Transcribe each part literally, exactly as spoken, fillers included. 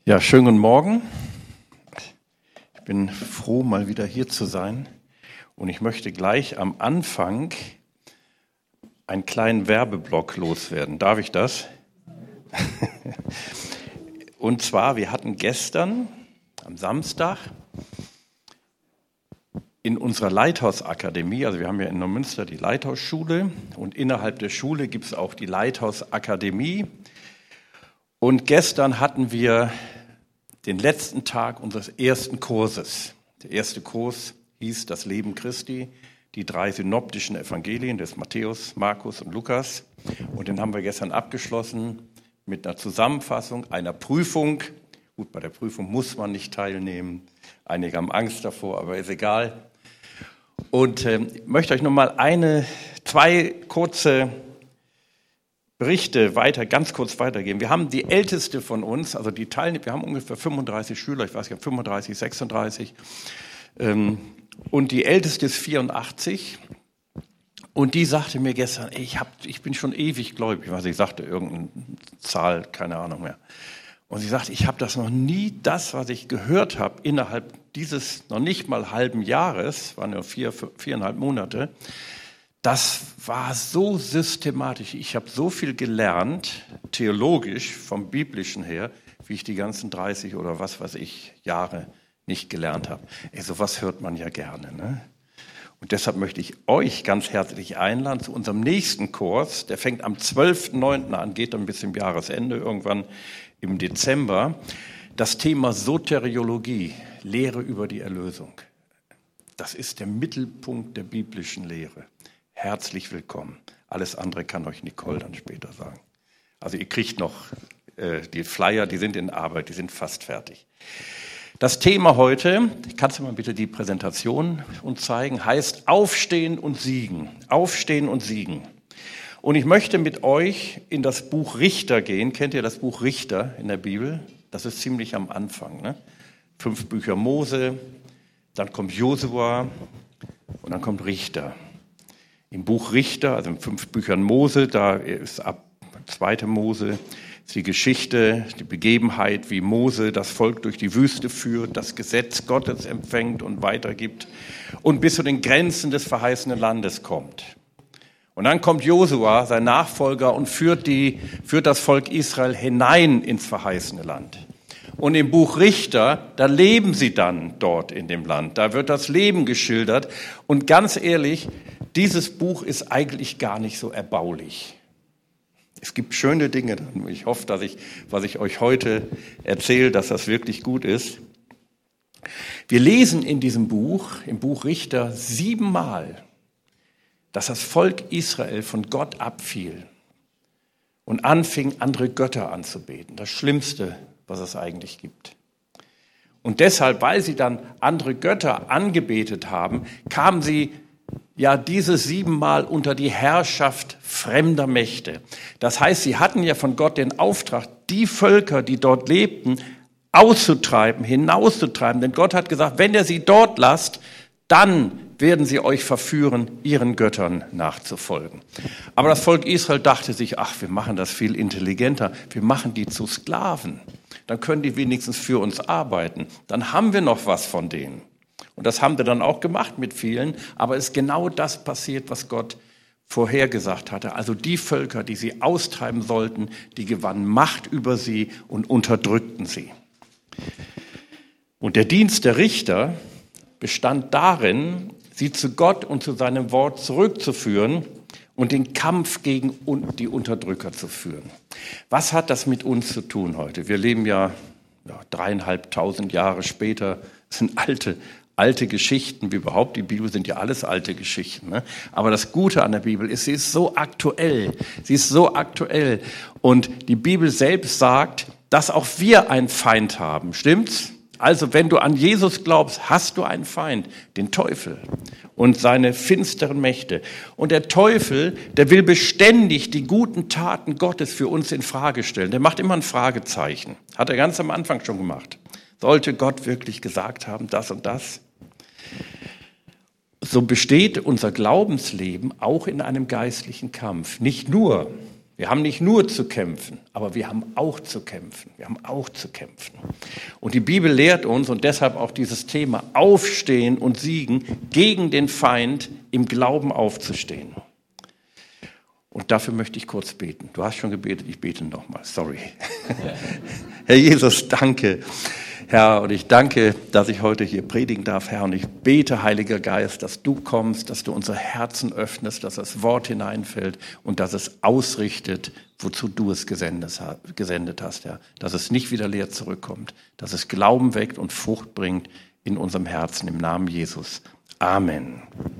Ja, schönen guten Morgen. Ich bin froh, mal wieder hier zu sein. Und ich möchte gleich am Anfang einen kleinen Werbeblock loswerden. Darf ich das? Und zwar, wir hatten gestern am Samstag in unserer Leithausakademie, also wir haben ja in Neumünster die Leithausschule und innerhalb der Schule gibt es auch die Leithausakademie. Und gestern hatten wir den letzten Tag unseres ersten Kurses. Der erste Kurs hieß Das Leben Christi, die drei synoptischen Evangelien des Matthäus, Markus und Lukas. Und den haben wir gestern abgeschlossen mit einer Zusammenfassung, einer Prüfung. Gut, bei der Prüfung muss man nicht teilnehmen. Einige haben Angst davor, aber ist egal. Und äh, ich möchte euch noch mal eine, zwei kurze Berichte weiter, ganz kurz weitergeben. Wir haben die älteste von uns, also die Teilnehmer, wir haben ungefähr fünfunddreißig Schüler, ich weiß nicht, fünfunddreißig, sechsunddreißig. Ähm, und die älteste ist vierundachtzig. Und die sagte mir gestern, ey, ich, hab, ich bin schon ewig gläubig. Also ich sagte irgendeine Zahl, keine Ahnung mehr. Und sie sagte, ich habe das noch nie, das, was ich gehört habe, innerhalb dieses noch nicht mal halben Jahres, waren ja vier, viereinhalb Monate, das war so systematisch. Ich habe so viel gelernt, theologisch, vom Biblischen her, wie ich die ganzen dreißig oder was weiß ich Jahre nicht gelernt habe. Ey, sowas hört man ja gerne, ne? Und deshalb möchte ich euch ganz herzlich einladen zu unserem nächsten Kurs. Der fängt am zwölften neunten an, geht dann bis zum Jahresende, irgendwann im Dezember. Das Thema Soteriologie, Lehre über die Erlösung. Das ist der Mittelpunkt der biblischen Lehre. Herzlich willkommen. Alles andere kann euch Nicole dann später sagen. Also ihr kriegt noch äh, die Flyer, die sind in Arbeit, die sind fast fertig. Das Thema heute, kannst du mal bitte die Präsentation uns zeigen, heißt Aufstehen und Siegen. Aufstehen und Siegen. Und ich möchte mit euch in das Buch Richter gehen. Kennt ihr das Buch Richter in der Bibel? Das ist ziemlich am Anfang, ne? Fünf Bücher Mose, dann kommt Josua und dann kommt Richter. Im Buch Richter, also in fünf Büchern Mose, da ist ab zweite Mose, ist die Geschichte, die Begebenheit, wie Mose das Volk durch die Wüste führt, das Gesetz Gottes empfängt und weitergibt und bis zu den Grenzen des verheißenen Landes kommt. Und dann kommt Josua, sein Nachfolger, und führt, die, führt das Volk Israel hinein ins verheißene Land. Und im Buch Richter, da leben sie dann dort in dem Land. Da wird das Leben geschildert. Und ganz ehrlich, dieses Buch ist eigentlich gar nicht so erbaulich. Es gibt schöne Dinge. Ich hoffe, dass ich, was ich euch heute erzähle, dass das wirklich gut ist. Wir lesen in diesem Buch, im Buch Richter, siebenmal, dass das Volk Israel von Gott abfiel und anfing, andere Götter anzubeten. Das Schlimmste, was es eigentlich gibt. Und deshalb, weil sie dann andere Götter angebetet haben, kamen sie ja dieses siebenmal unter die Herrschaft fremder Mächte. Das heißt, sie hatten ja von Gott den Auftrag, die Völker, die dort lebten, auszutreiben, hinauszutreiben. Denn Gott hat gesagt, wenn ihr sie dort lasst, dann werden sie euch verführen, ihren Göttern nachzufolgen. Aber das Volk Israel dachte sich, ach, wir machen das viel intelligenter. Wir machen die zu Sklaven. Dann können die wenigstens für uns arbeiten. Dann haben wir noch was von denen. Und das haben wir dann auch gemacht mit vielen. Aber es ist genau das passiert, was Gott vorhergesagt hatte. Also die Völker, die sie austreiben sollten, die gewannen Macht über sie und unterdrückten sie. Und der Dienst der Richter bestand darin, sie zu Gott und zu seinem Wort zurückzuführen und den Kampf gegen die Unterdrücker zu führen. Was hat das mit uns zu tun heute? Wir leben ja, ja dreieinhalbtausend Jahre später. Das sind alte, alte Geschichten, wie überhaupt die Bibel sind ja alles alte Geschichten. Ne? Aber das Gute an der Bibel ist, sie ist so aktuell. Sie ist so aktuell. Und die Bibel selbst sagt, dass auch wir einen Feind haben. Stimmt's? Also wenn du an Jesus glaubst, hast du einen Feind, den Teufel und seine finsteren Mächte. Und der Teufel, der will beständig die guten Taten Gottes für uns in Frage stellen. Der macht immer ein Fragezeichen. Hat er ganz am Anfang schon gemacht. Sollte Gott wirklich gesagt haben, das und das? So besteht unser Glaubensleben auch in einem geistlichen Kampf. Nicht nur Wir haben nicht nur zu kämpfen, aber wir haben auch zu kämpfen. Wir haben auch zu kämpfen. Und die Bibel lehrt uns, und deshalb auch dieses Thema Aufstehen und Siegen, gegen den Feind im Glauben aufzustehen. Und dafür möchte ich kurz beten. Du hast schon gebetet, ich bete nochmal, sorry. Herr Jesus, danke. Herr, und ich danke, dass ich heute hier predigen darf, Herr. Und ich bete, Heiliger Geist, dass du kommst, dass du unsere Herzen öffnest, dass das Wort hineinfällt und dass es ausrichtet, wozu du es gesendet hast, Herr. Dass es nicht wieder leer zurückkommt, dass es Glauben weckt und Frucht bringt in unserem Herzen, im Namen Jesus. Amen.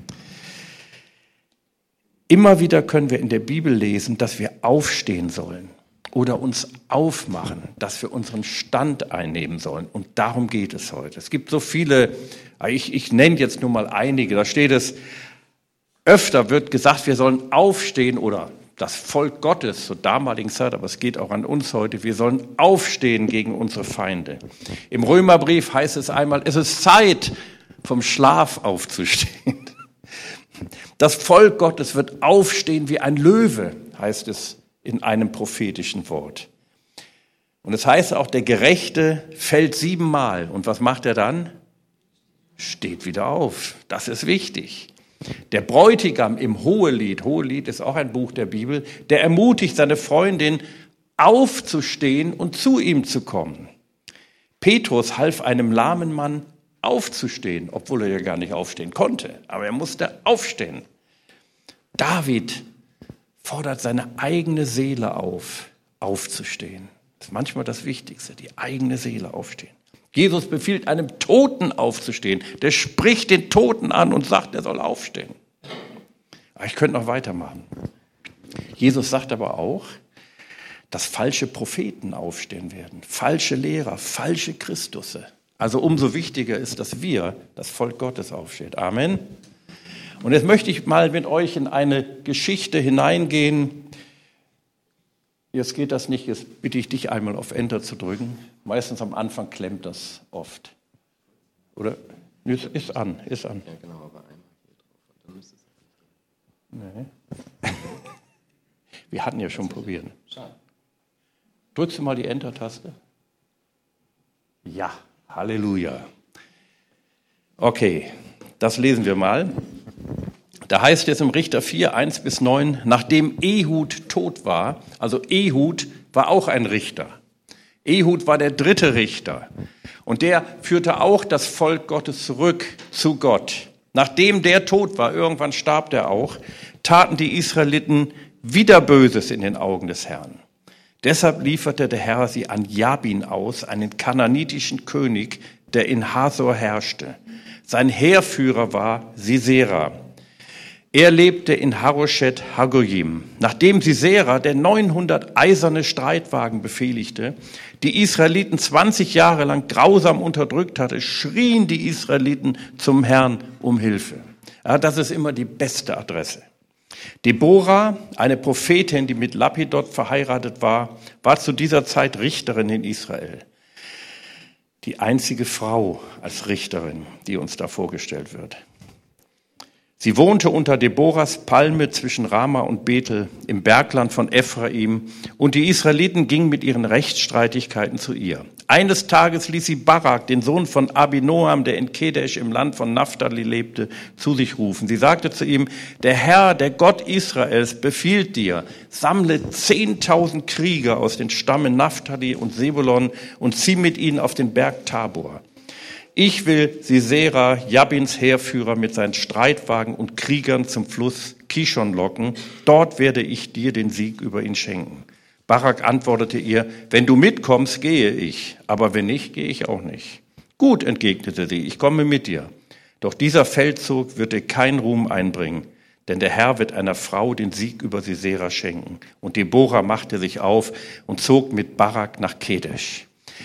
Immer wieder können wir in der Bibel lesen, dass wir aufstehen sollen. Oder uns aufmachen, dass wir unseren Stand einnehmen sollen. Und darum geht es heute. Es gibt so viele, ich, ich nenne jetzt nur mal einige, da steht es, öfter wird gesagt, wir sollen aufstehen oder das Volk Gottes zur damaligen Zeit, aber es geht auch an uns heute, wir sollen aufstehen gegen unsere Feinde. Im Römerbrief heißt es einmal, es ist Zeit, vom Schlaf aufzustehen. Das Volk Gottes wird aufstehen wie ein Löwe, heißt es in einem prophetischen Wort. Und es heißt auch, der Gerechte fällt siebenmal. Und was macht er dann? Steht wieder auf. Das ist wichtig. Der Bräutigam im Hohelied, Hohelied ist auch ein Buch der Bibel, der ermutigt seine Freundin, aufzustehen und zu ihm zu kommen. Petrus half einem lahmen Mann aufzustehen, obwohl er ja gar nicht aufstehen konnte. Aber er musste aufstehen. David fordert seine eigene Seele auf, aufzustehen. Das ist manchmal das Wichtigste, die eigene Seele aufstehen. Jesus befiehlt einem Toten aufzustehen. Der spricht den Toten an und sagt, er soll aufstehen. Aber ich könnte noch weitermachen. Jesus sagt aber auch, dass falsche Propheten aufstehen werden, falsche Lehrer, falsche Christusse. Also umso wichtiger ist, dass wir, das Volk Gottes, aufsteht. Amen. Und jetzt möchte ich mal mit euch in eine Geschichte hineingehen. Jetzt geht das nicht, jetzt bitte ich dich einmal auf Enter zu drücken. Meistens am Anfang klemmt das oft. Oder? Ist, ist an, ist an. Ja, genau, aber einmal hier drauf. Und dann müsste es. Nee. Wir hatten ja schon probiert. Schade. Drückst du mal die Enter-Taste? Ja, Halleluja. Okay, das lesen wir mal. Da heißt es im Richter vier, eins bis neun, nachdem Ehud tot war, also Ehud war auch ein Richter. Ehud war der dritte Richter und der führte auch das Volk Gottes zurück zu Gott. Nachdem der tot war, irgendwann starb der auch, taten die Israeliten wieder Böses in den Augen des Herrn. Deshalb lieferte der Herr sie an Jabin aus, einen kananitischen König, der in Hasor herrschte. Sein Heerführer war Sisera. Er lebte in Haroshet Hagoyim. Nachdem Sisera der neunhundert eiserne Streitwagen befehligte, die Israeliten zwanzig Jahre lang grausam unterdrückt hatte, schrien die Israeliten zum Herrn um Hilfe. Ja, das ist immer die beste Adresse. Deborah, eine Prophetin, die mit Lapidot verheiratet war, war zu dieser Zeit Richterin in Israel. Die einzige Frau als Richterin, die uns da vorgestellt wird. Sie wohnte unter Deborahs Palme zwischen Rama und Bethel im Bergland von Ephraim und die Israeliten gingen mit ihren Rechtsstreitigkeiten zu ihr. Eines Tages ließ sie Barak, den Sohn von Abinoam, der in Kedesh im Land von Naphtali lebte, zu sich rufen. Sie sagte zu ihm, der Herr, der Gott Israels, befiehlt dir, sammle zehntausend Krieger aus den Stammen Naphtali und Sebulon und zieh mit ihnen auf den Berg Tabor. Ich will Sisera, Jabins Heerführer, mit seinen Streitwagen und Kriegern zum Fluss Kishon locken. Dort werde ich dir den Sieg über ihn schenken. Barak antwortete ihr, wenn du mitkommst, gehe ich, aber wenn nicht, gehe ich auch nicht. Gut, entgegnete sie, ich komme mit dir. Doch dieser Feldzug wird dir keinen Ruhm einbringen, denn der Herr wird einer Frau den Sieg über Sisera schenken. Und Deborah machte sich auf und zog mit Barak nach Kedesh.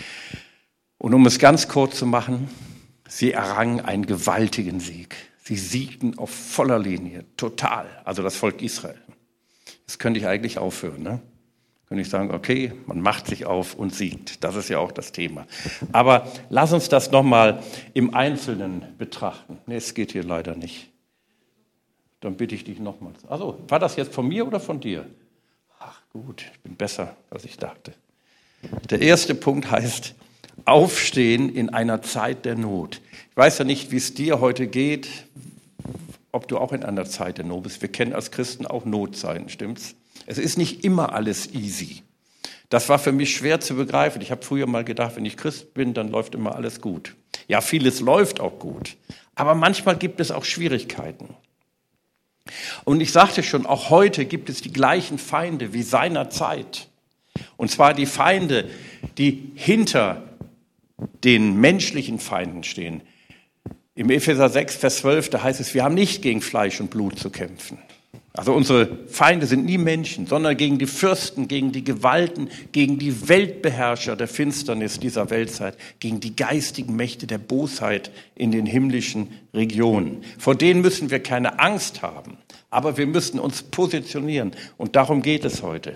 Und um es ganz kurz zu machen, sie errangen einen gewaltigen Sieg. Sie siegten auf voller Linie, total, also das Volk Israel. Jetzt könnte ich eigentlich aufhören, ne? Könnte ich sagen, okay, man macht sich auf und siegt. Das ist ja auch das Thema. Aber lass uns das nochmal im Einzelnen betrachten. Nee, es geht hier leider nicht. Dann bitte ich dich nochmals. Also, war das jetzt von mir oder von dir? Ach Gut, ich bin besser, als ich dachte. Der erste Punkt heißt, aufstehen in einer Zeit der Not. Ich weiß ja nicht, wie es dir heute geht, ob du auch in einer Zeit der Not bist. Wir kennen als Christen auch Notzeiten, stimmt's? Es ist nicht immer alles easy. Das war für mich schwer zu begreifen. Ich habe früher mal gedacht, wenn ich Christ bin, dann läuft immer alles gut. Ja, vieles läuft auch gut. Aber manchmal gibt es auch Schwierigkeiten. Und ich sagte schon, auch heute gibt es die gleichen Feinde wie seinerzeit. Und zwar die Feinde, die hinter den menschlichen Feinden stehen. Im Epheser sechs, Vers zwölf, da heißt es, wir haben nicht gegen Fleisch und Blut zu kämpfen. Also unsere Feinde sind nie Menschen, sondern gegen die Fürsten, gegen die Gewalten, gegen die Weltbeherrscher der Finsternis dieser Weltzeit, gegen die geistigen Mächte der Bosheit in den himmlischen Regionen. Vor denen müssen wir keine Angst haben, aber wir müssen uns positionieren und darum geht es heute.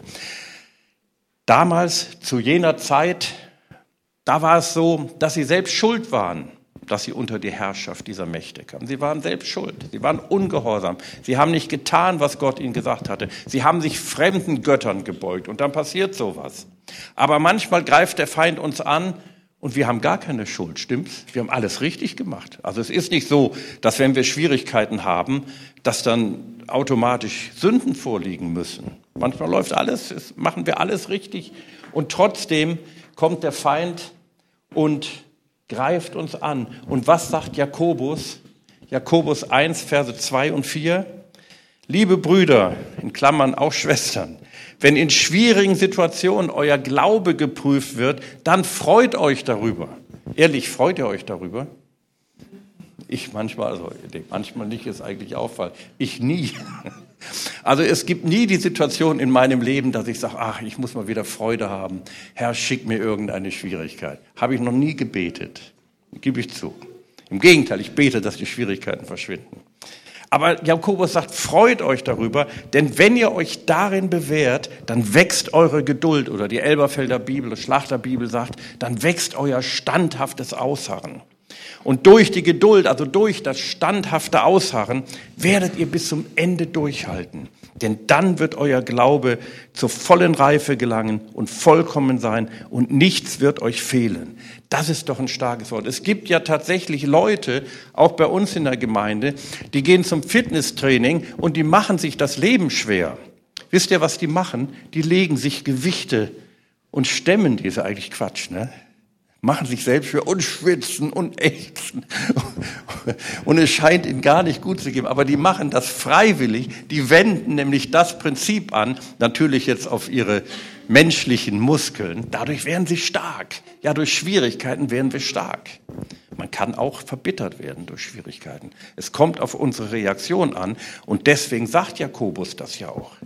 Damals, zu jener Zeit, da war es so, dass sie selbst schuld waren, dass sie unter die Herrschaft dieser Mächte kamen. Sie waren selbst schuld. Sie waren ungehorsam. Sie haben nicht getan, was Gott ihnen gesagt hatte. Sie haben sich fremden Göttern gebeugt und dann passiert sowas. Aber manchmal greift der Feind uns an und wir haben gar keine Schuld, stimmt's? Wir haben alles richtig gemacht. Also es ist nicht so, dass wenn wir Schwierigkeiten haben, dass dann automatisch Sünden vorliegen müssen. Manchmal läuft alles, machen wir alles richtig und trotzdem kommt der Feind und greift uns an. Und was sagt Jakobus? Jakobus eins, Verse zwei und vier. Liebe Brüder, in Klammern auch Schwestern, wenn in schwierigen Situationen euer Glaube geprüft wird, dann freut euch darüber. Ehrlich, freut ihr euch darüber? Ich manchmal, also manchmal nicht, ist eigentlich Auffall. Ich nie. Also es gibt nie die Situation in meinem Leben, dass ich sage, ach, ich muss mal wieder Freude haben. Herr, schick mir irgendeine Schwierigkeit. Habe ich noch nie gebetet, gebe ich zu. Im Gegenteil, ich bete, dass die Schwierigkeiten verschwinden. Aber Jakobus sagt, freut euch darüber, denn wenn ihr euch darin bewährt, dann wächst eure Geduld. Oder die Elberfelder Bibel, Schlachterbibel sagt, dann wächst euer standhaftes Ausharren. Und durch die Geduld, also durch das standhafte Ausharren, werdet ihr bis zum Ende durchhalten. Denn dann wird euer Glaube zur vollen Reife gelangen und vollkommen sein und nichts wird euch fehlen. Das ist doch ein starkes Wort. Es gibt ja tatsächlich Leute, auch bei uns in der Gemeinde, die gehen zum Fitnesstraining und die machen sich das Leben schwer. Wisst ihr, was die machen? Die legen sich Gewichte und stemmen die, ist ja eigentlich Quatsch, ne? Machen sich selbst für und schwitzen und ächzen. Und es scheint ihnen gar nicht gut zu gehen. Aber die machen das freiwillig. Die wenden nämlich das Prinzip an, natürlich jetzt auf ihre menschlichen Muskeln. Dadurch werden sie stark. Ja, durch Schwierigkeiten werden wir stark. Man kann auch verbittert werden durch Schwierigkeiten. Es kommt auf unsere Reaktion an. Und deswegen sagt Jakobus das ja auch.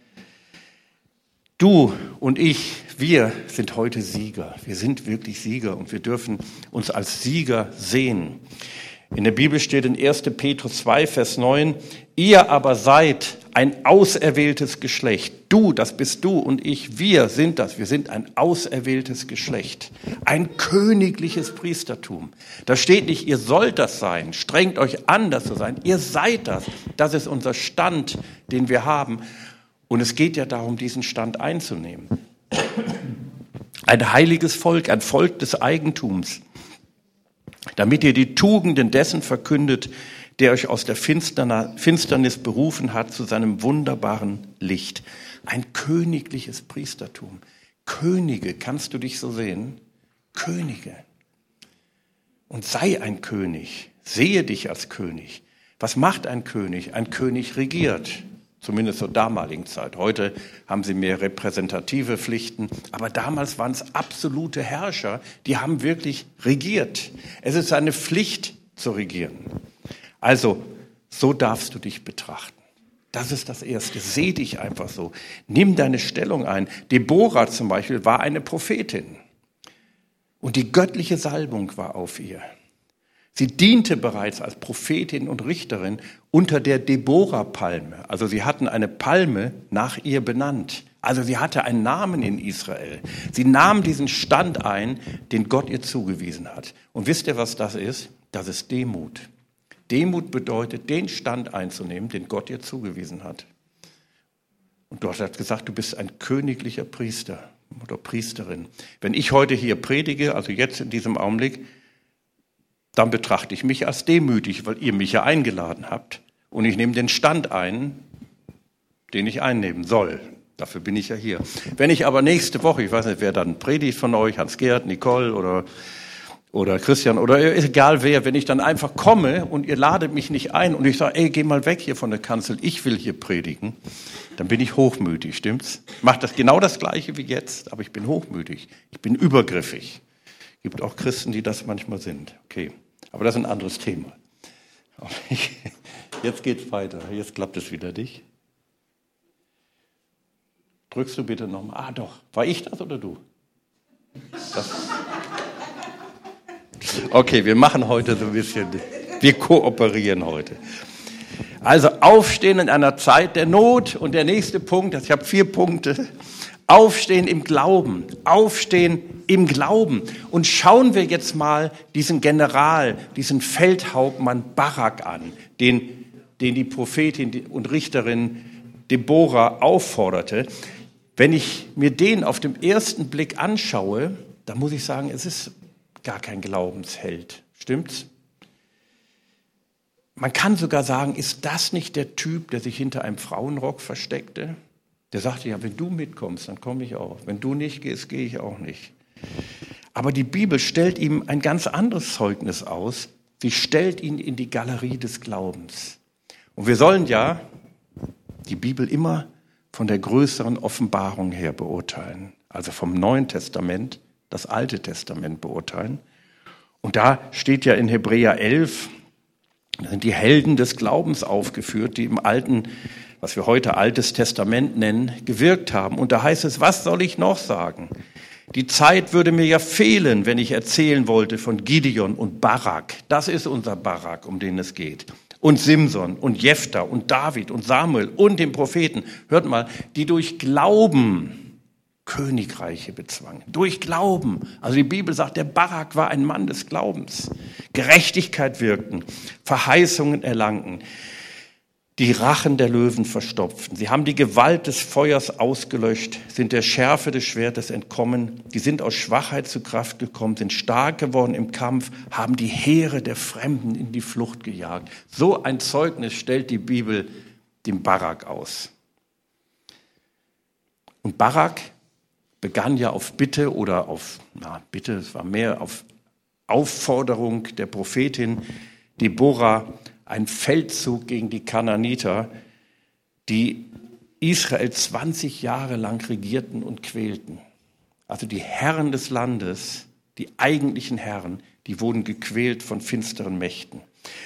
Du und ich, wir sind heute Sieger. Wir sind wirklich Sieger und wir dürfen uns als Sieger sehen. In der Bibel steht in erster Petrus zwei, Vers neun, ihr aber seid ein auserwähltes Geschlecht. Du, das bist du und ich, wir sind das. Wir sind ein auserwähltes Geschlecht. Ein königliches Priestertum. Da steht nicht, ihr sollt das sein. Strengt euch an, das zu sein. Ihr seid das. Das ist unser Stand, den wir haben. Und es geht ja darum, diesen Stand einzunehmen. Ein heiliges Volk, ein Volk des Eigentums, damit ihr die Tugenden dessen verkündet, der euch aus der Finsternis berufen hat zu seinem wunderbaren Licht. Ein königliches Priestertum. Könige, kannst du dich so sehen? Könige. Und sei ein König. Sehe dich als König. Was macht ein König? Ein König regiert. Zumindest zur damaligen Zeit. Heute haben sie mehr repräsentative Pflichten. Aber damals waren es absolute Herrscher, die haben wirklich regiert. Es ist eine Pflicht zu regieren. Also, so darfst du dich betrachten. Das ist das Erste. Seh dich einfach so. Nimm deine Stellung ein. Deborah zum Beispiel war eine Prophetin. Und die göttliche Salbung war auf ihr. Sie diente bereits als Prophetin und Richterin unter der Deborah-Palme. Also sie hatten eine Palme nach ihr benannt. Also sie hatte einen Namen in Israel. Sie nahm diesen Stand ein, den Gott ihr zugewiesen hat. Und wisst ihr, was das ist? Das ist Demut. Demut bedeutet, den Stand einzunehmen, den Gott ihr zugewiesen hat. Und du hast gesagt, du bist ein königlicher Priester oder Priesterin. Wenn ich heute hier predige, also jetzt in diesem Augenblick, dann betrachte ich mich als demütig, weil ihr mich ja eingeladen habt. Und ich nehme den Stand ein, den ich einnehmen soll. Dafür bin ich ja hier. Wenn ich aber nächste Woche, ich weiß nicht, wer dann predigt von euch, Hans-Gerd, Nicole oder, oder Christian oder egal wer, wenn ich dann einfach komme und ihr ladet mich nicht ein und ich sage, ey, geh mal weg hier von der Kanzel, ich will hier predigen, dann bin ich hochmütig, stimmt's? Ich mache das genau das Gleiche wie jetzt, aber ich bin hochmütig, ich bin übergriffig. Es gibt auch Christen, die das manchmal sind. Okay, aber das ist ein anderes Thema. Jetzt geht's weiter, jetzt klappt es wieder dich. Drückst du bitte nochmal. Ah doch, war ich das oder du? Das. Okay, wir machen heute so ein bisschen, wir kooperieren heute. Also aufstehen in einer Zeit der Not und der nächste Punkt, ich habe vier Punkte. Aufstehen im Glauben, aufstehen im Glauben. Und schauen wir jetzt mal diesen General, diesen Feldhauptmann Barak an, den, den die Prophetin und Richterin Deborah aufforderte. Wenn ich mir den auf den ersten Blick anschaue, dann muss ich sagen, es ist gar kein Glaubensheld. Stimmt's? Man kann sogar sagen, ist das nicht der Typ, der sich hinter einem Frauenrock versteckte? Der sagte, ja, wenn du mitkommst, dann komme ich auch. Wenn du nicht gehst, gehe ich auch nicht. Aber die Bibel stellt ihm ein ganz anderes Zeugnis aus. Sie stellt ihn in die Galerie des Glaubens. Und wir sollen ja die Bibel immer von der größeren Offenbarung her beurteilen. Also vom Neuen Testament, das Alte Testament beurteilen. Und da steht ja in Hebräer elf, da sind die Helden des Glaubens aufgeführt, die im Alten, was wir heute Altes Testament nennen, gewirkt haben. Und da heißt es, was soll ich noch sagen? Die Zeit würde mir ja fehlen, wenn ich erzählen wollte von Gideon und Barak. Das ist unser Barak, um den es geht. Und Simson und Jephthah und David und Samuel und den Propheten. Hört mal, die durch Glauben Königreiche bezwangen. Durch Glauben. Also die Bibel sagt, der Barak war ein Mann des Glaubens. Gerechtigkeit wirkten, Verheißungen erlangten, die Rachen der Löwen verstopften. Sie haben die Gewalt des Feuers ausgelöscht, sind der Schärfe des Schwertes entkommen. Die sind aus Schwachheit zu Kraft gekommen, sind stark geworden im Kampf, haben die Heere der Fremden in die Flucht gejagt. So ein Zeugnis stellt die Bibel dem Barak aus. Und Barak begann ja auf Bitte oder auf, na Bitte, es war mehr auf Aufforderung der Prophetin Deborah, ein Feldzug gegen die Kananiter, die Israel zwanzig Jahre lang regierten und quälten. Also die Herren des Landes, die eigentlichen Herren, die wurden gequält von finsteren Mächten.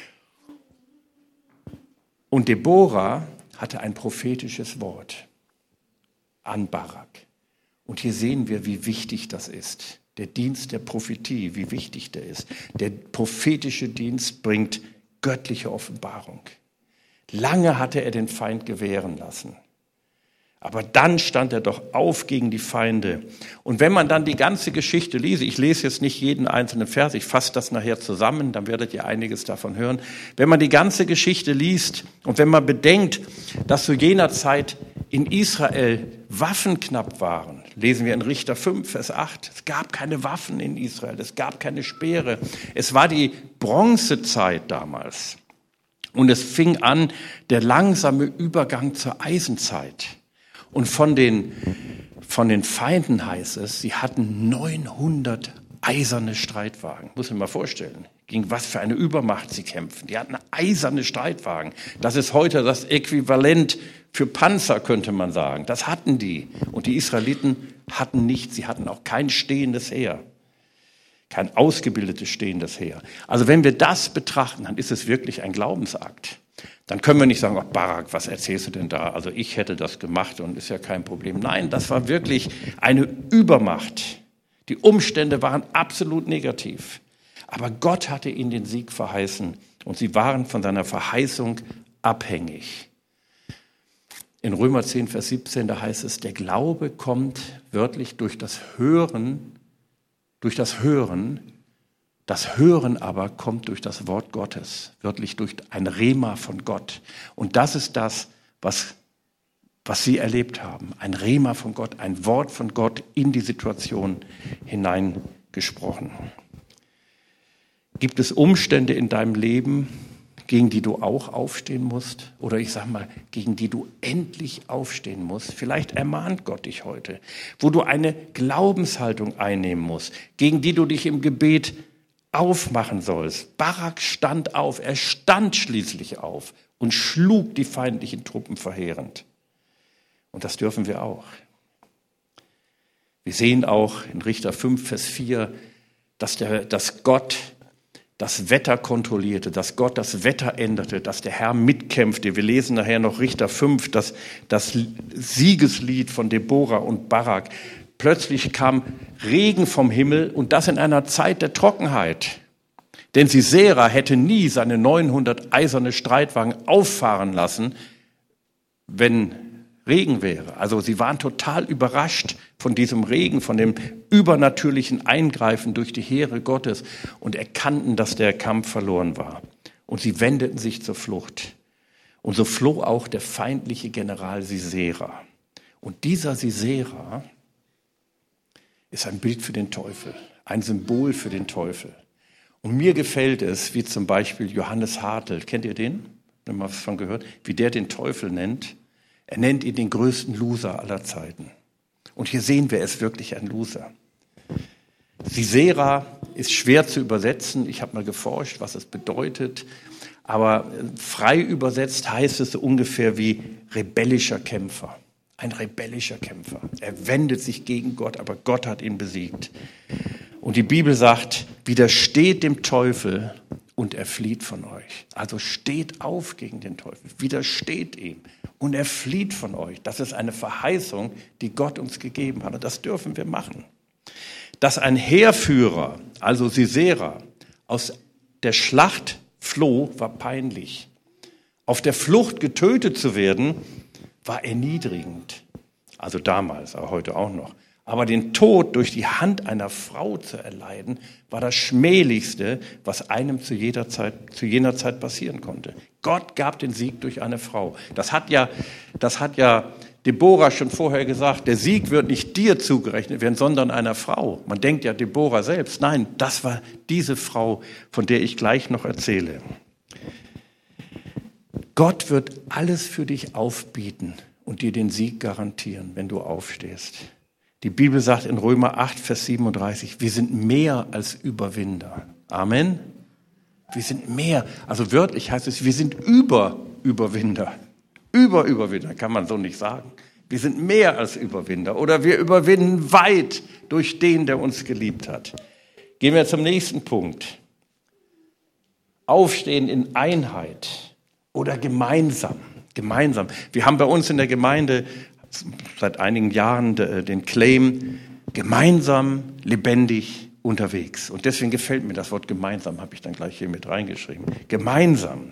Und Deborah hatte ein prophetisches Wort an Barak. Und hier sehen wir, wie wichtig das ist. Der Dienst der Prophetie, wie wichtig der ist. Der prophetische Dienst bringt göttliche Offenbarung. Lange hatte er den Feind gewähren lassen. Aber dann stand er doch auf gegen die Feinde. Und wenn man dann die ganze Geschichte liest, ich lese jetzt nicht jeden einzelnen Vers, ich fasse das nachher zusammen, dann werdet ihr einiges davon hören. Wenn man die ganze Geschichte liest und wenn man bedenkt, dass zu jener Zeit in Israel Waffen knapp waren, lesen wir in Richter fünf, Vers acht, es gab keine Waffen in Israel, es gab keine Speere. Es war die Bronzezeit damals. Und es fing an, der langsame Übergang zur Eisenzeit. Und von den, von den Feinden heißt es, sie hatten neunhundert eiserne Streitwagen. Muss man mal vorstellen, gegen was für eine Übermacht sie kämpfen. Die hatten eiserne Streitwagen. Das ist heute das Äquivalent für Panzer, könnte man sagen. Das hatten die. Und die Israeliten hatten nichts. Sie hatten auch kein stehendes Heer. Kein ausgebildetes stehendes Heer. Also wenn wir das betrachten, dann ist es wirklich ein Glaubensakt. Dann können wir nicht sagen, ach Barak, was erzählst du denn da? Also ich hätte das gemacht und ist ja kein Problem. Nein, das war wirklich eine Übermacht. Die Umstände waren absolut negativ. Aber Gott hatte ihnen den Sieg verheißen und sie waren von seiner Verheißung abhängig. In Römer zehn, Vers siebzehn, da heißt es, der Glaube kommt wörtlich durch das Hören, durch das Hören. Das Hören aber kommt durch das Wort Gottes, wörtlich durch ein Rema von Gott. Und das ist das, was was sie erlebt haben. Ein Rema von Gott, ein Wort von Gott in die Situation hineingesprochen. Gibt es Umstände in deinem Leben, gegen die du auch aufstehen musst? Oder ich sage mal, gegen die du endlich aufstehen musst? Vielleicht ermahnt Gott dich heute, wo du eine Glaubenshaltung einnehmen musst, gegen die du dich im Gebet aufmachen sollst. Barak stand auf, er stand schließlich auf und schlug die feindlichen Truppen verheerend. Und das dürfen wir auch. Wir sehen auch in Richter fünf, Vers vier, dass, der, dass Gott das Wetter kontrollierte, dass Gott das Wetter änderte, dass der Herr mitkämpfte. Wir lesen nachher noch Richter fünf, das, das Siegeslied von Deborah und Barak. Plötzlich kam Regen vom Himmel und das in einer Zeit der Trockenheit. Denn Sisera hätte nie seine neunhundert eiserne Streitwagen auffahren lassen, wenn Regen wäre. Also sie waren total überrascht von diesem Regen, von dem übernatürlichen Eingreifen durch die Heere Gottes und erkannten, dass der Kampf verloren war. Und sie wendeten sich zur Flucht. Und so floh auch der feindliche General Sisera. Und dieser Sisera ist ein Bild für den Teufel, ein Symbol für den Teufel. Und mir gefällt es, wie zum Beispiel Johannes Hartl, kennt ihr den? Habt ihr mal was von gehört? Wie der den Teufel nennt. Er nennt ihn den größten Loser aller Zeiten. Und hier sehen wir, er ist wirklich ein Loser. Sisera ist schwer zu übersetzen. Ich habe mal geforscht, was es bedeutet. Aber frei übersetzt heißt es so ungefähr wie rebellischer Kämpfer. Ein rebellischer Kämpfer. Er wendet sich gegen Gott, aber Gott hat ihn besiegt. Und die Bibel sagt, widersteht dem Teufel und er flieht von euch. Also steht auf gegen den Teufel, widersteht ihm und er flieht von euch. Das ist eine Verheißung, die Gott uns gegeben hat und das dürfen wir machen. Dass ein Heerführer, also Sisera, aus der Schlacht floh, war peinlich. Auf der Flucht getötet zu werden, war erniedrigend. Also damals, aber heute auch noch. Aber den Tod durch die Hand einer Frau zu erleiden, war das Schmählichste, was einem zu jeder Zeit, zu jener Zeit passieren konnte. Gott gab den Sieg durch eine Frau. Das hat ja, das hat ja Deborah schon vorher gesagt. Der Sieg wird nicht dir zugerechnet werden, sondern einer Frau. Man denkt ja Deborah selbst. Nein, das war diese Frau, von der ich gleich noch erzähle. Gott wird alles für dich aufbieten und dir den Sieg garantieren, wenn du aufstehst. Die Bibel sagt in Römer acht, Vers siebenunddreißig, wir sind mehr als Überwinder. Amen. Wir sind mehr. Also wörtlich heißt es, wir sind über Überwinder. Über Überwinder kann man so nicht sagen. Wir sind mehr als Überwinder oder wir überwinden weit durch den, der uns geliebt hat. Gehen wir zum nächsten Punkt. Aufstehen in Einheit oder gemeinsam. Gemeinsam. Wir haben bei uns in der Gemeinde seit einigen Jahren den Claim, gemeinsam, lebendig unterwegs. Und deswegen gefällt mir das Wort gemeinsam, habe ich dann gleich hier mit reingeschrieben. Gemeinsam.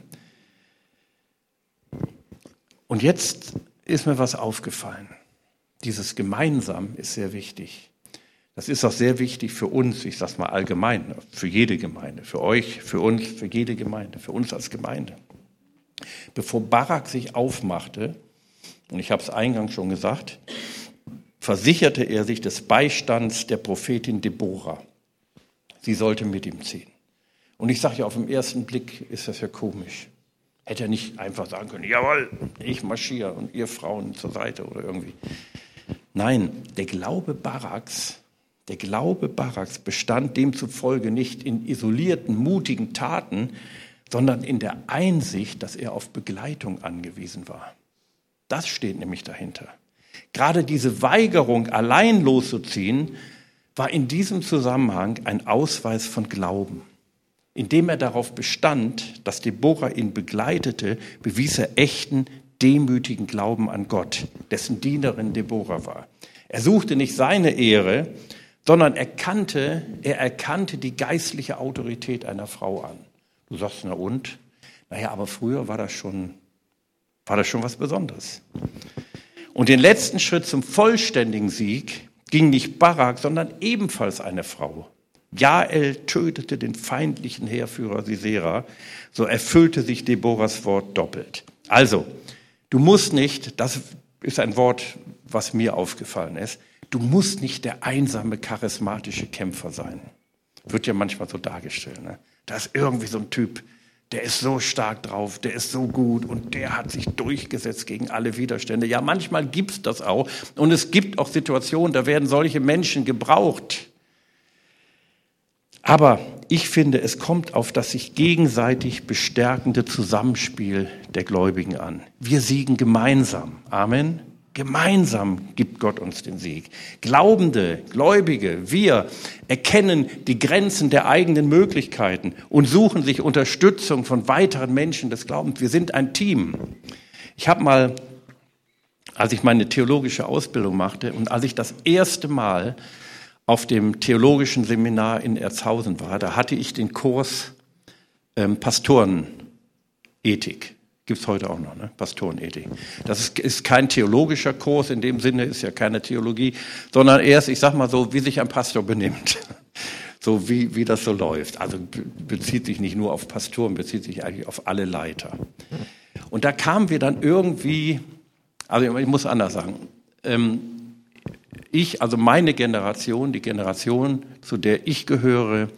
Und jetzt ist mir was aufgefallen. Dieses Gemeinsam ist sehr wichtig. Das ist auch sehr wichtig für uns, ich sage es mal allgemein, für jede Gemeinde, für euch, für uns, für jede Gemeinde, für uns als Gemeinde. Bevor Barak sich aufmachte, und ich habe es eingangs schon gesagt, versicherte er sich des Beistands der Prophetin Deborah. Sie sollte mit ihm ziehen. Und ich sage ja, auf den ersten Blick ist das ja komisch. Hätte er nicht einfach sagen können, jawohl, ich marschiere und ihr Frauen zur Seite oder irgendwie. Nein, der Glaube Baraks, der Glaube Baraks bestand demzufolge nicht in isolierten, mutigen Taten, sondern in der Einsicht, dass er auf Begleitung angewiesen war. Das steht nämlich dahinter. Gerade diese Weigerung, allein loszuziehen, war in diesem Zusammenhang ein Ausweis von Glauben. Indem er darauf bestand, dass Deborah ihn begleitete, bewies er echten, demütigen Glauben an Gott, dessen Dienerin Deborah war. Er suchte nicht seine Ehre, sondern erkannte, er erkannte die geistliche Autorität einer Frau an. Du sagst, na und? Naja, aber früher war das schon... war das schon was Besonderes. Und den letzten Schritt zum vollständigen Sieg ging nicht Barak, sondern ebenfalls eine Frau. Jael tötete den feindlichen Heerführer Sisera, so erfüllte sich Deborahs Wort doppelt. Also, du musst nicht, das ist ein Wort, was mir aufgefallen ist. Du musst nicht der einsame, charismatische Kämpfer sein. Wird ja manchmal so dargestellt. Ne? Da ist irgendwie so ein Typ, der ist so stark drauf, der ist so gut und der hat sich durchgesetzt gegen alle Widerstände. Ja, manchmal gibt's das auch. Und es gibt auch Situationen, da werden solche Menschen gebraucht. Aber ich finde, es kommt auf das sich gegenseitig bestärkende Zusammenspiel der Gläubigen an. Wir siegen gemeinsam. Amen. Gemeinsam gibt Gott uns den Sieg. Glaubende, Gläubige, wir erkennen die Grenzen der eigenen Möglichkeiten und suchen sich Unterstützung von weiteren Menschen des Glaubens. Wir sind ein Team. Ich habe mal, als ich meine theologische Ausbildung machte und als ich das erste Mal auf dem theologischen Seminar in Erzhausen war, da hatte ich den Kurs ähm, Pastorenethik. Gibt's heute auch noch, ne? Pastorenethik. Das ist, ist kein theologischer Kurs, in dem Sinne ist ja keine Theologie, sondern erst, ich sag mal so, wie sich ein Pastor benimmt. So wie, wie das so läuft. Also bezieht sich nicht nur auf Pastoren, bezieht sich eigentlich auf alle Leiter. Und da kamen wir dann irgendwie, also ich muss anders sagen, ähm, ich, also meine Generation, die Generation, zu der ich gehöre,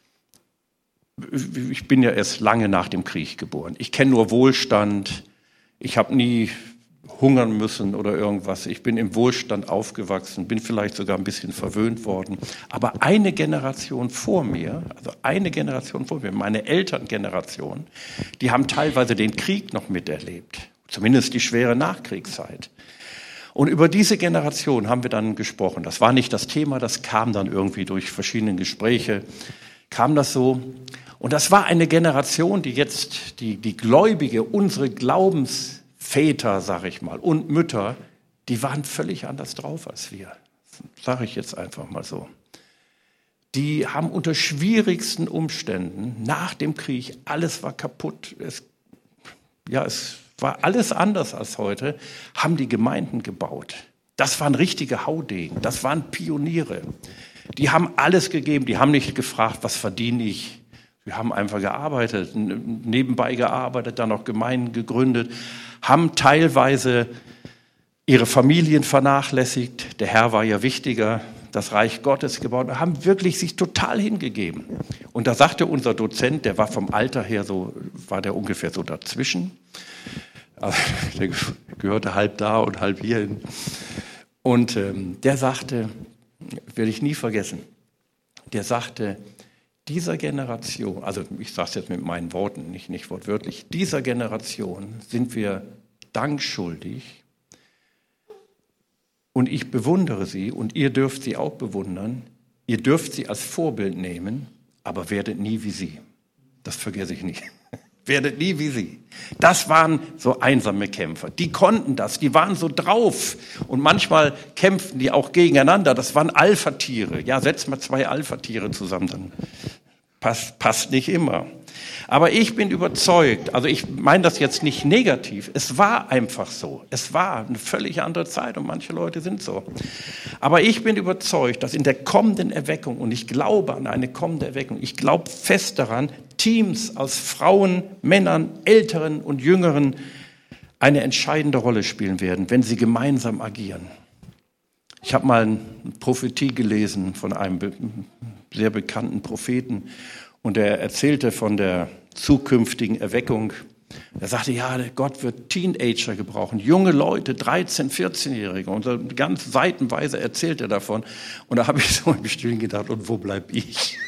ich bin ja erst lange nach dem Krieg geboren. Ich kenne nur Wohlstand. Ich habe nie hungern müssen oder irgendwas. Ich bin im Wohlstand aufgewachsen, bin vielleicht sogar ein bisschen verwöhnt worden. Aber eine Generation vor mir, also eine Generation vor mir, meine Elterngeneration, die haben teilweise den Krieg noch miterlebt. Zumindest die schwere Nachkriegszeit. Und über diese Generation haben wir dann gesprochen. Das war nicht das Thema, das kam dann irgendwie durch verschiedene Gespräche, kam das so. Und das war eine Generation, die jetzt, die, die Gläubige, unsere Glaubensväter, sag ich mal, und Mütter, die waren völlig anders drauf als wir. Sage ich jetzt einfach mal so. Die haben unter schwierigsten Umständen nach dem Krieg, alles war kaputt, es, ja, es war alles anders als heute, haben die Gemeinden gebaut. Das waren richtige Haudegen, das waren Pioniere. Die haben alles gegeben, die haben nicht gefragt, was verdiene ich. Wir haben einfach gearbeitet, nebenbei gearbeitet, dann noch Gemeinden gegründet, haben teilweise ihre Familien vernachlässigt. Der Herr war ja wichtiger, das Reich Gottes gebaut, haben wirklich sich total hingegeben. Und da sagte unser Dozent, der war vom Alter her so, war der ungefähr so dazwischen. Also, der gehörte halb da und halb hierhin. Und ähm, der sagte, werde ich nie vergessen, der sagte, dieser Generation, also ich sage es jetzt mit meinen Worten, nicht, nicht wortwörtlich, dieser Generation sind wir Dank schuldig und ich bewundere sie und ihr dürft sie auch bewundern, ihr dürft sie als Vorbild nehmen, aber werdet nie wie sie. Das vergesse ich nicht. Werdet nie wie sie. Das waren so einsame Kämpfer. Die konnten das, die waren so drauf. Und manchmal kämpften die auch gegeneinander. Das waren Alpha-Tiere. Ja, setz mal zwei Alpha-Tiere zusammen, dann passt, passt nicht immer. Aber ich bin überzeugt, also ich meine das jetzt nicht negativ, es war einfach so. Es war eine völlig andere Zeit und manche Leute sind so. Aber ich bin überzeugt, dass in der kommenden Erweckung, und ich glaube an eine kommende Erweckung, ich glaube fest daran, Teams aus Frauen, Männern, Älteren und Jüngeren eine entscheidende Rolle spielen werden, wenn sie gemeinsam agieren. Ich habe mal eine Prophetie gelesen von einem sehr bekannten Propheten und er erzählte von der zukünftigen Erweckung. Er sagte, ja, Gott wird Teenager gebrauchen, junge Leute, dreizehn-, vierzehnjährige. Und so ganz seitenweise erzählt er davon. Und da habe ich so im Stillen gedacht, und wo bleib ich?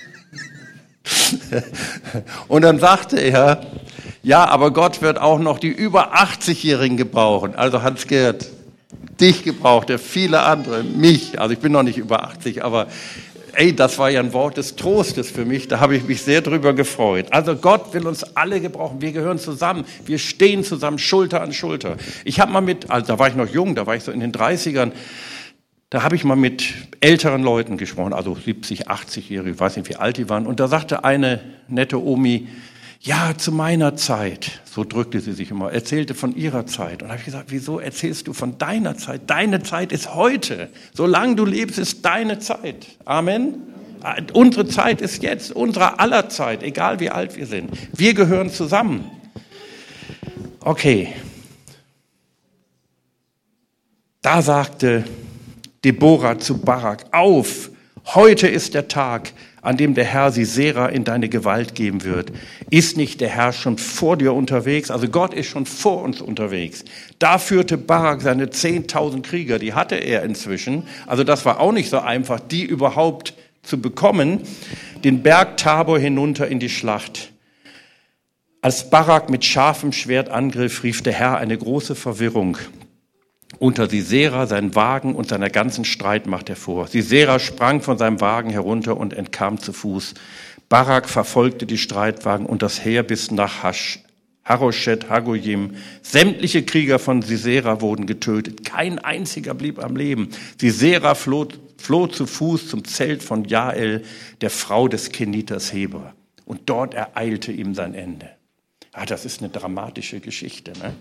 Und dann sagte er, ja, aber Gott wird auch noch die über achtzig-Jährigen gebrauchen. Also Hans-Gerd, dich gebraucht er, viele andere, mich. Also ich bin noch nicht über achtzig, aber ey, das war ja ein Wort des Trostes für mich. Da habe ich mich sehr drüber gefreut. Also Gott will uns alle gebrauchen. Wir gehören zusammen. Wir stehen zusammen, Schulter an Schulter. Ich habe mal mit, also da war ich noch jung, da war ich so in den dreißigern, da habe ich mal mit älteren Leuten gesprochen, also siebzig-, achtzig-Jährige, ich weiß nicht, wie alt die waren. Und da sagte eine nette Omi, ja, zu meiner Zeit, so drückte sie sich immer, erzählte von ihrer Zeit. Und da habe ich gesagt, wieso erzählst du von deiner Zeit? Deine Zeit ist heute. Solange du lebst, ist deine Zeit. Amen. Unsere Zeit ist jetzt, unsere aller Zeit, egal wie alt wir sind. Wir gehören zusammen. Okay. Da sagte Deborah zu Barak: Auf, heute ist der Tag, an dem der Herr Sisera in deine Gewalt geben wird. Ist nicht der Herr schon vor dir unterwegs? Also Gott ist schon vor uns unterwegs. Da führte Barak seine zehntausend Krieger, die hatte er inzwischen. Also das war auch nicht so einfach, die überhaupt zu bekommen, den Berg Tabor hinunter in die Schlacht. Als Barak mit scharfem Schwert angriff, rief der Herr eine große Verwirrung unter Sisera, seinen Wagen und seiner ganzen Streitmacht hervor. Sisera sprang von seinem Wagen herunter und entkam zu Fuß. Barak verfolgte die Streitwagen und das Heer bis nach Hasch, Harosheth Hagoyim. Sämtliche Krieger von Sisera wurden getötet. Kein einziger blieb am Leben. Sisera floh, floh zu Fuß zum Zelt von Jael, der Frau des Keniters Heber. Und dort ereilte ihm sein Ende. Ah, das ist eine dramatische Geschichte, ne?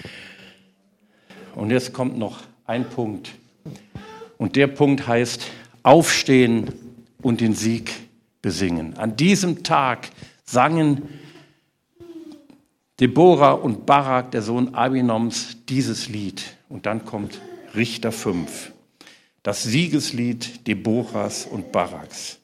Und jetzt kommt noch ein Punkt. Und der Punkt heißt: Aufstehen und den Sieg besingen. An diesem Tag sangen Deborah und Barak, der Sohn Abinoms, dieses Lied. Und dann kommt Richter fünf. Das Siegeslied Deborahs und Baraks.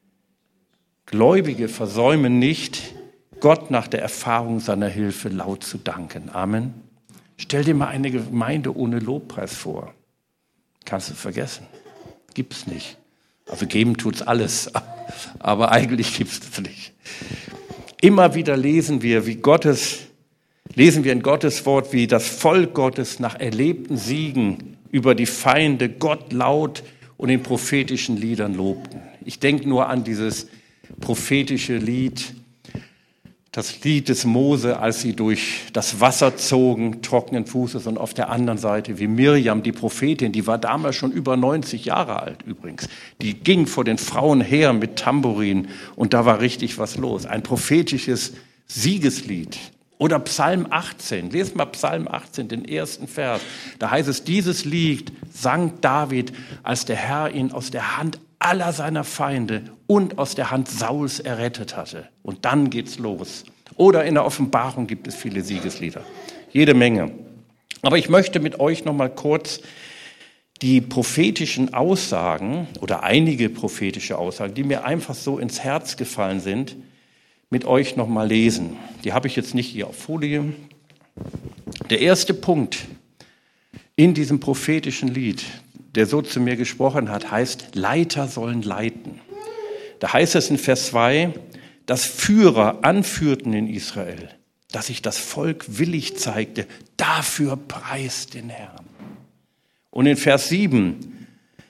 Gläubige versäumen nicht, Gott nach der Erfahrung seiner Hilfe laut zu danken. Amen. Stell dir mal eine Gemeinde ohne Lobpreis vor. Kannst du vergessen. Gibt's nicht. Also geben tut's alles, aber eigentlich gibt's es nicht. Immer wieder lesen wir, wie Gottes, lesen wir in Gottes Wort, wie das Volk Gottes nach erlebten Siegen über die Feinde Gott laut und in prophetischen Liedern lobten. Ich denke nur an dieses prophetische Lied, das Lied des Mose, als sie durch das Wasser zogen, trockenen Fußes, und auf der anderen Seite wie Mirjam, die Prophetin, die war damals schon über neunzig Jahre alt übrigens. Die ging vor den Frauen her mit Tambourin und da war richtig was los. Ein prophetisches Siegeslied. Oder Psalm achtzehn, lest mal Psalm achtzehn, den ersten Vers. Da heißt es: Dieses Lied sang David, als der Herr ihn aus der Hand aller seiner Feinde und aus der Hand Sauls errettet hatte. Und dann geht's los. Oder in der Offenbarung gibt es viele Siegeslieder. Jede Menge. Aber ich möchte mit euch noch mal kurz die prophetischen Aussagen oder einige prophetische Aussagen, die mir einfach so ins Herz gefallen sind, mit euch noch mal lesen. Die habe ich jetzt nicht hier auf Folie. Der erste Punkt in diesem prophetischen Lied, der so zu mir gesprochen hat, heißt: Leiter sollen leiten. Da heißt es in Vers zwei, dass Führer anführten in Israel, dass sich das Volk willig zeigte, dafür preist den Herrn. Und in Vers sieben,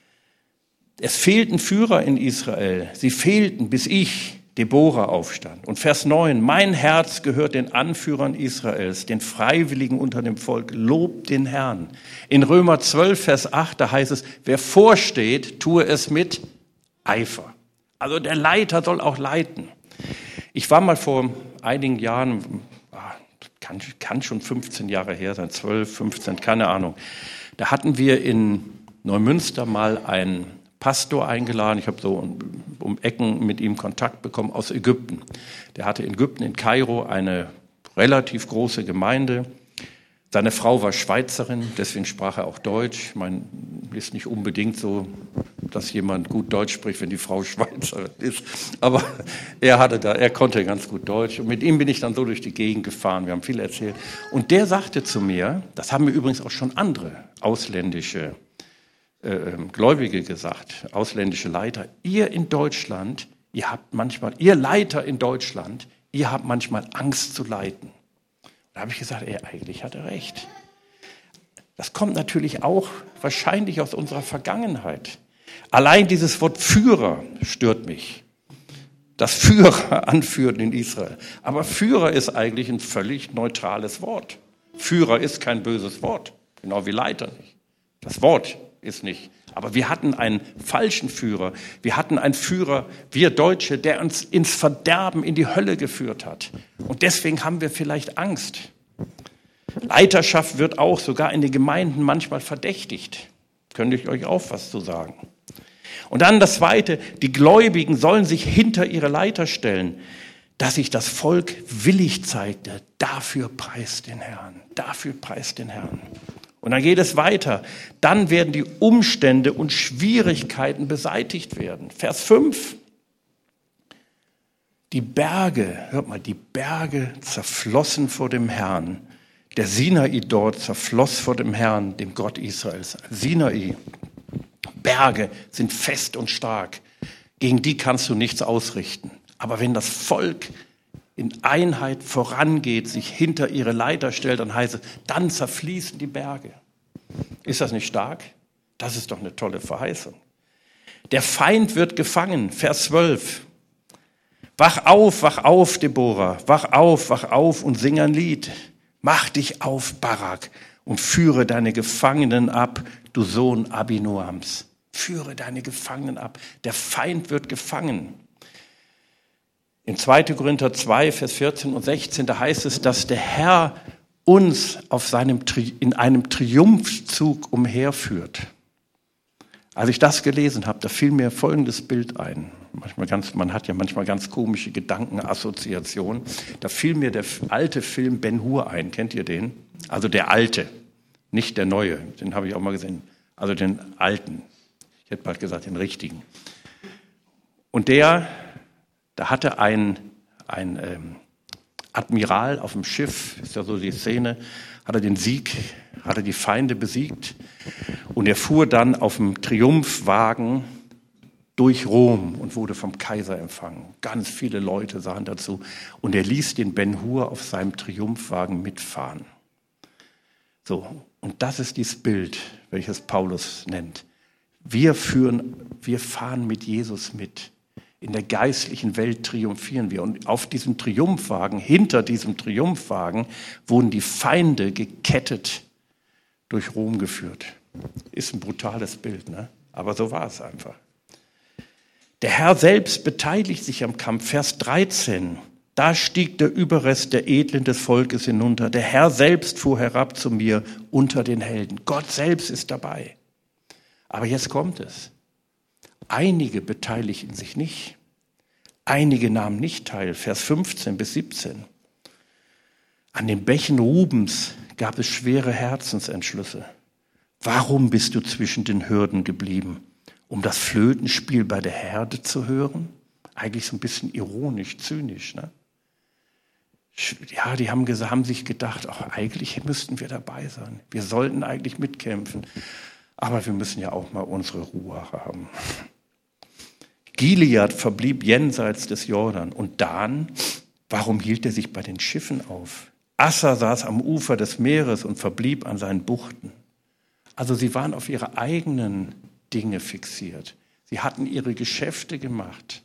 es fehlten Führer in Israel, sie fehlten, bis ich, Deborah, aufstand. Und Vers neun, mein Herz gehört den Anführern Israels, den Freiwilligen unter dem Volk, lobt den Herrn. In Römer zwölf, Vers acht, da heißt es, wer vorsteht, tue es mit Eifer. Also der Leiter soll auch leiten. Ich war mal vor einigen Jahren, kann, kann schon fünfzehn Jahre her sein, zwölf, fünfzehn, keine Ahnung. Da hatten wir in Neumünster mal einen Pastor eingeladen. Ich habe so um, um Ecken mit ihm Kontakt bekommen aus Ägypten. Der hatte in Ägypten, in Kairo, eine relativ große Gemeinde. Seine Frau war Schweizerin, deswegen sprach er auch Deutsch. Ich meine, ist nicht unbedingt so, dass jemand gut Deutsch spricht, wenn die Frau Schweizerin ist. Aber er hatte da, er konnte ganz gut Deutsch. Und mit ihm bin ich dann so durch die Gegend gefahren. Wir haben viel erzählt. Und der sagte zu mir, das haben mir übrigens auch schon andere ausländische äh, Gläubige gesagt, ausländische Leiter, ihr in Deutschland, ihr habt manchmal, ihr Leiter in Deutschland, ihr habt manchmal Angst zu leiten. Da habe ich gesagt, ey, eigentlich hat er recht. Das kommt natürlich auch wahrscheinlich aus unserer Vergangenheit. Allein dieses Wort Führer stört mich. Das Führer anführen in Israel. Aber Führer ist eigentlich ein völlig neutrales Wort. Führer ist kein böses Wort, genau wie Leiter nicht. Das Wort ist nicht. Aber wir hatten einen falschen Führer. Wir hatten einen Führer, wir Deutsche, der uns ins Verderben, in die Hölle geführt hat. Und deswegen haben wir vielleicht Angst. Leiterschaft wird auch sogar in den Gemeinden manchmal verdächtigt. Könnte ich euch auch was zu sagen. Und dann das Zweite, die Gläubigen sollen sich hinter ihre Leiter stellen, dass sich das Volk willig zeigte. Dafür preist den Herrn. Dafür preist den Herrn. Und dann geht es weiter. Dann werden die Umstände und Schwierigkeiten beseitigt werden. Vers fünf. Die Berge, hört mal, die Berge zerflossen vor dem Herrn. Der Sinai dort zerfloss vor dem Herrn, dem Gott Israels. Sinai, Berge sind fest und stark. Gegen die kannst du nichts ausrichten. Aber wenn das Volk in Einheit vorangeht, sich hinter ihre Leiter stellt, dann heißt es, dann zerfließen die Berge. Ist das nicht stark? Das ist doch eine tolle Verheißung. Der Feind wird gefangen, Vers zwölf. Wach auf, wach auf, Deborah, wach auf, wach auf und sing ein Lied. Mach dich auf, Barak, und führe deine Gefangenen ab, du Sohn Abinoams. Führe deine Gefangenen ab. Der Feind wird gefangen. In zweiter Korinther zwei, Vers vierzehn und sechzehn, da heißt es, dass der Herr uns auf seinem, in einem Triumphzug umherführt. Als ich das gelesen habe, da fiel mir folgendes Bild ein. Manchmal ganz, man hat ja manchmal ganz komische Gedankenassoziationen. Da fiel mir der alte Film Ben-Hur ein. Kennt ihr den? Also der alte, nicht der neue. Den habe ich auch mal gesehen. Also den alten. Ich hätte bald gesagt den richtigen. Und der... Da hatte ein, ein ähm, Admiral auf dem Schiff, ist ja so die Szene, hat er den Sieg, hat er die Feinde besiegt und er fuhr dann auf dem Triumphwagen durch Rom und wurde vom Kaiser empfangen. Ganz viele Leute sahen dazu und er ließ den Ben-Hur auf seinem Triumphwagen mitfahren. So, und das ist dieses Bild, welches Paulus nennt. Wir führen, wir fahren mit Jesus mit. In der geistlichen Welt triumphieren wir. Und auf diesem Triumphwagen, hinter diesem Triumphwagen, wurden die Feinde gekettet durch Rom geführt. Ist ein brutales Bild, ne? Aber so war es einfach. Der Herr selbst beteiligt sich am Kampf. Vers dreizehn. Da stieg der Überrest der Edlen des Volkes hinunter. Der Herr selbst fuhr herab zu mir unter den Helden. Gott selbst ist dabei. Aber jetzt kommt es. Einige beteiligen sich nicht. Einige nahmen nicht teil. Vers fünfzehn bis siebzehn. An den Bächen Rubens gab es schwere Herzensentschlüsse. Warum bist du zwischen den Hürden geblieben? Um das Flötenspiel bei der Herde zu hören? Eigentlich so ein bisschen ironisch, zynisch, ne? Ja, die haben, gesagt, haben sich gedacht, ach, eigentlich müssten wir dabei sein. Wir sollten eigentlich mitkämpfen. Aber wir müssen ja auch mal unsere Ruhe haben. Gilead verblieb jenseits des Jordan. Und Dan, warum hielt er sich bei den Schiffen auf? Assa saß am Ufer des Meeres und verblieb an seinen Buchten. Also sie waren auf ihre eigenen Dinge fixiert. Sie hatten ihre Geschäfte gemacht.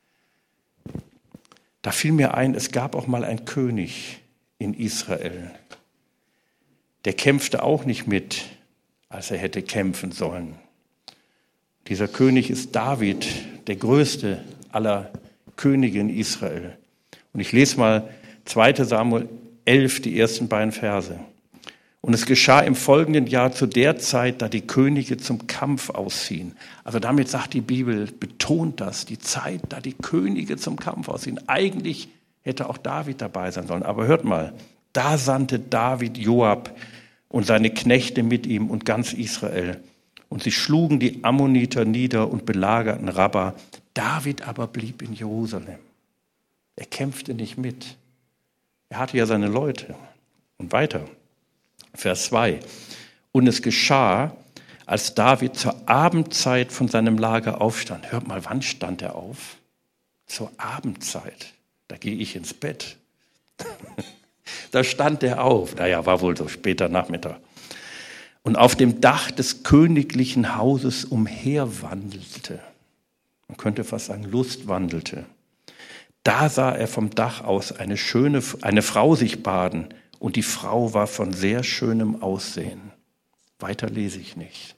Da fiel mir ein, es gab auch mal einen König in Israel. Der kämpfte auch nicht mit, als er hätte kämpfen sollen. Dieser König ist David, der größte aller Könige in Israel. Und ich lese mal zweiter Samuel elf, die ersten beiden Verse. Und es geschah im folgenden Jahr zu der Zeit, da die Könige zum Kampf ausziehen. Also damit sagt die Bibel, betont das, die Zeit, da die Könige zum Kampf ausziehen. Eigentlich hätte auch David dabei sein sollen. Aber hört mal, da sandte David Joab und seine Knechte mit ihm und ganz Israel. Und sie schlugen die Ammoniter nieder und belagerten Rabba. David aber blieb in Jerusalem. Er kämpfte nicht mit. Er hatte ja seine Leute. Und weiter. Vers zwei. Und es geschah, als David zur Abendzeit von seinem Lager aufstand. Hört mal, wann stand er auf? Zur Abendzeit. Da gehe ich ins Bett. Da stand er auf. Naja, war wohl so später Nachmittag. Und auf dem Dach des königlichen Hauses umherwandelte. Man könnte fast sagen, lustwandelte. Da sah er vom Dach aus eine schöne, eine Frau sich baden. Und die Frau war von sehr schönem Aussehen. Weiter lese ich nicht.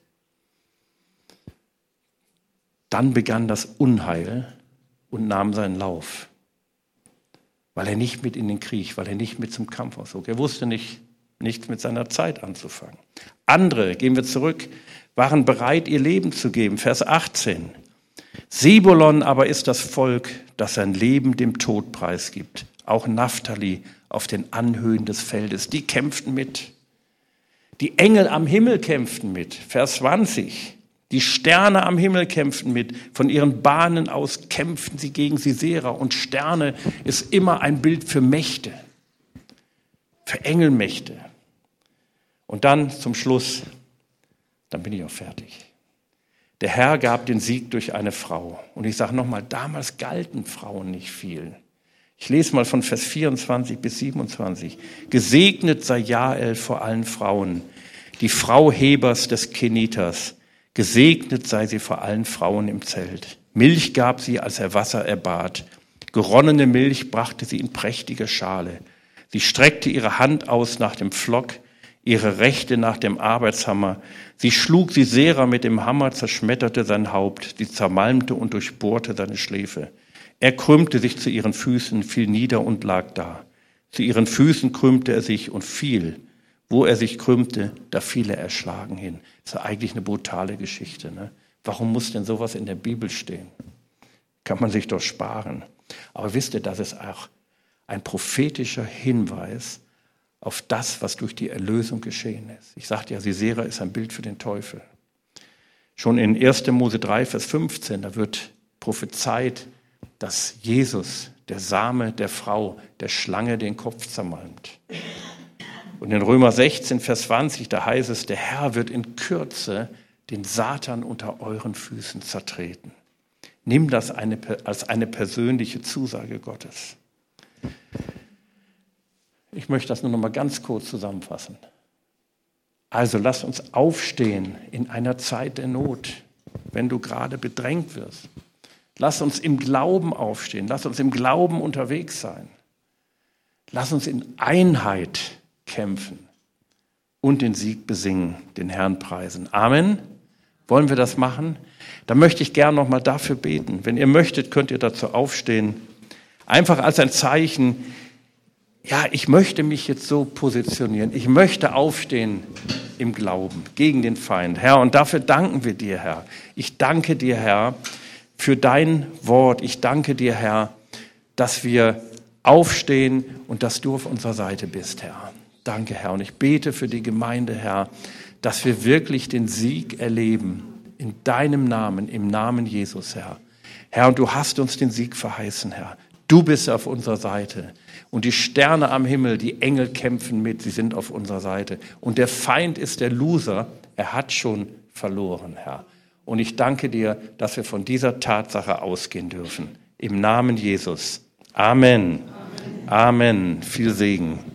Dann begann das Unheil und nahm seinen Lauf. Weil er nicht mit in den Krieg, weil er nicht mit zum Kampf auszog. Er wusste nicht, nichts mit seiner Zeit anzufangen. Andere, gehen wir zurück, waren bereit, ihr Leben zu geben. Vers achtzehn. Sebulon aber ist das Volk, das sein Leben dem Tod preisgibt. Auch Naphtali auf den Anhöhen des Feldes, die kämpften mit. Die Engel am Himmel kämpften mit. Vers zwanzig. Die Sterne am Himmel kämpften mit. Von ihren Bahnen aus kämpften sie gegen Sisera. Und Sterne ist immer ein Bild für Mächte, für Engelmächte. Und dann zum Schluss, dann bin ich auch fertig. Der Herr gab den Sieg durch eine Frau. Und ich sage nochmal, damals galten Frauen nicht viel. Ich lese mal von Vers vierundzwanzig bis siebenundzwanzig. Gesegnet sei Jael vor allen Frauen, die Frau Hebers des Keniters. Gesegnet sei sie vor allen Frauen im Zelt. Milch gab sie, als er Wasser erbat. Geronnene Milch brachte sie in prächtiger Schale. Sie streckte ihre Hand aus nach dem Pflock, ihre rechte nach dem Arbeitshammer. Sie schlug Sisera mit dem Hammer, zerschmetterte sein Haupt. Sie zermalmte und durchbohrte seine Schläfe. Er krümmte sich zu ihren Füßen, fiel nieder und lag da. Zu ihren Füßen krümmte er sich und fiel. Wo er sich krümmte, da fiel er erschlagen hin. Das ist eigentlich eine brutale Geschichte, ne? Warum muss denn sowas in der Bibel stehen? Kann man sich doch sparen. Aber wisst ihr, das ist auch ein prophetischer Hinweis auf das, was durch die Erlösung geschehen ist. Ich sagte ja, Sisera ist ein Bild für den Teufel. Schon in erster Mose drei, Vers fünfzehn, da wird prophezeit, dass Jesus, der Same der Frau, der Schlange den Kopf zermalmt. Und in Römer sechzehn, Vers zwanzig, da heißt es, der Herr wird in Kürze den Satan unter euren Füßen zertreten. Nimm das eine, als eine persönliche Zusage Gottes. Ich möchte das nur noch mal ganz kurz zusammenfassen. Also lass uns aufstehen in einer Zeit der Not, wenn du gerade bedrängt wirst. Lass uns im Glauben aufstehen. Lass uns im Glauben unterwegs sein. Lass uns in Einheit kämpfen und den Sieg besingen, den Herrn preisen. Amen. Wollen wir das machen? Da möchte ich gerne noch mal dafür beten. Wenn ihr möchtet, könnt ihr dazu aufstehen. Einfach als ein Zeichen, ja, ich möchte mich jetzt so positionieren. Ich möchte aufstehen im Glauben gegen den Feind. Herr, und dafür danken wir dir, Herr. Ich danke dir, Herr, für dein Wort. Ich danke dir, Herr, dass wir aufstehen und dass du auf unserer Seite bist, Herr. Danke, Herr. Und ich bete für die Gemeinde, Herr, dass wir wirklich den Sieg erleben in deinem Namen, im Namen Jesus, Herr. Herr, und du hast uns den Sieg verheißen, Herr. Du bist auf unserer Seite. Und die Sterne am Himmel, die Engel kämpfen mit, sie sind auf unserer Seite. Und der Feind ist der Loser, er hat schon verloren, Herr. Und ich danke dir, dass wir von dieser Tatsache ausgehen dürfen. Im Namen Jesus. Amen. Amen. Amen. Viel Segen.